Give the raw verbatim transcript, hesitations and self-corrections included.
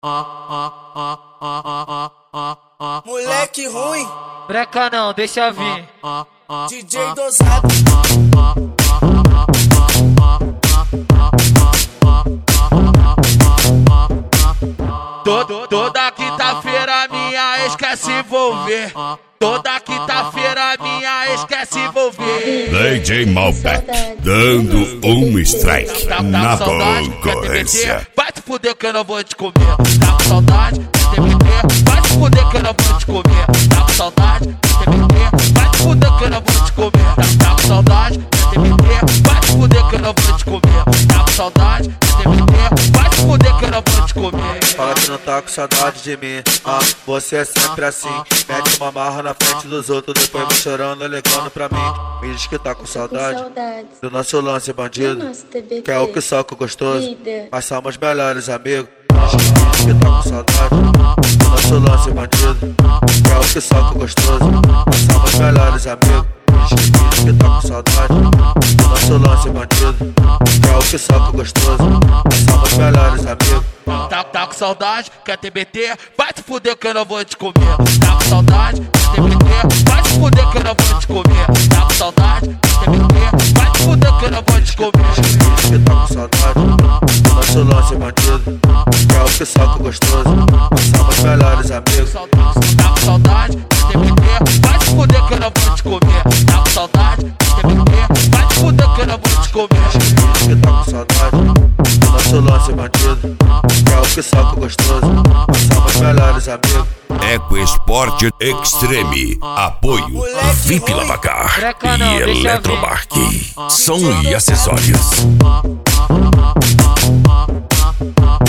Moleque ruim, Breca não, deixa vir. D J dosado. Todo, toda quinta-feira minha ex quer se envolver. Toda quinta-feira minha ex quer se envolver. D J Malbec dando um strike Tá, tá na com saudade, quer te concorrência. meter? Vai te fuder que eu não vou te comer. Tá com saudade, quer te meter? Vai te fuder que eu não vou te comer. Tá com saudade, quer te meter? Vai te fuder que eu não vou te comer. Tá, tá com saudade, quer te meter? Vai te fuder que eu não vou te comer. Tá com saudade, quer te meter? Vai te fuder que eu não vou te comer. Fala que não tá com saudade de mim. Ah, você é sempre assim. Mete uma marra na frente dos outros, depois vem chorando, alegando pra mim. Me diz que tá com saudade Saudades do nosso lance do bandido, nosso T B T. que é o que soca gostoso. Vida. Mas somos melhores amigos. Me diz que tá com saudade do nosso lance bandido, que é o que soca gostoso. Mas somos melhores amigos. Me diz que tá com saudade do nosso lance bandido, que é o que soca gostoso. Mas somos melhores amigos. Tá, tá com saudade, quer te meter? Vai te fuder que eu não vou te comer. Tá com saudade, quer te meter? Vai te fuder que eu não vou te comer. Tá com saudade, quer te meter? Vai te fuder que eu não vou te comer. Que tá com saudade do nosso lance bandido, que é o que soca gostoso. Nós somos melhores amigos. Tá com saudade, quer te meter? Vai te fuder que eu não vou te comer. Tá com saudade, quer te meter? Vai te fuder que eu não vou te comer. Que tá com saudade do nosso lance bandido, que é o que soca gostoso. Nós somos melhores amigos. Eco Esporte Extreme. Apoio V I P Lavacar Breca não, e deixa vir. Eletromark. Som e acessórios.